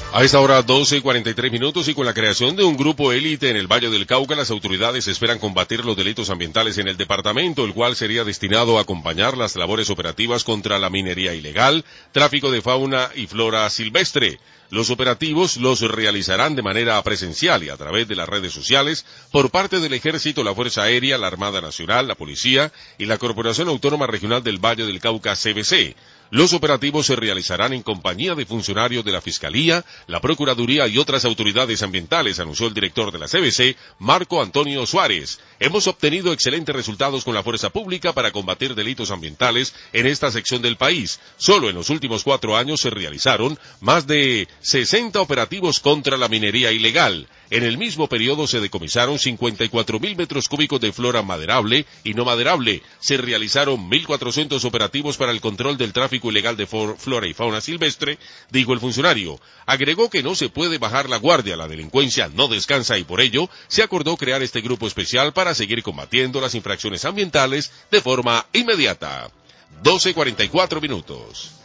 A esta hora 12:43 y con la creación de un grupo élite en el Valle del Cauca, las autoridades esperan combatir los delitos ambientales en el departamento, el cual sería destinado a acompañar las labores operativas contra la minería ilegal, tráfico de fauna y flora silvestre. Los operativos los realizarán de manera presencial y a través de las redes sociales por parte del Ejército, la Fuerza Aérea, la Armada Nacional, la Policía y la Corporación Autónoma Regional del Valle del Cauca, CVC. Los operativos se realizarán en compañía de funcionarios de la Fiscalía, la Procuraduría y otras autoridades ambientales, anunció el director de la CVC, Marco Antonio Suárez. Hemos obtenido excelentes resultados con la fuerza pública para combatir delitos ambientales en esta sección del país. Solo en los últimos 4 años se realizaron más de 60 operativos contra la minería ilegal. En el mismo periodo se decomisaron 54.000 metros cúbicos de flora maderable y no maderable. Se realizaron 1.400 operativos para el control del tráfico ilegal de flora y fauna silvestre, dijo el funcionario. Agregó que no se puede bajar la guardia, la delincuencia no descansa y por ello se acordó crear este grupo especial para seguir combatiendo las infracciones ambientales de forma inmediata. 12:44.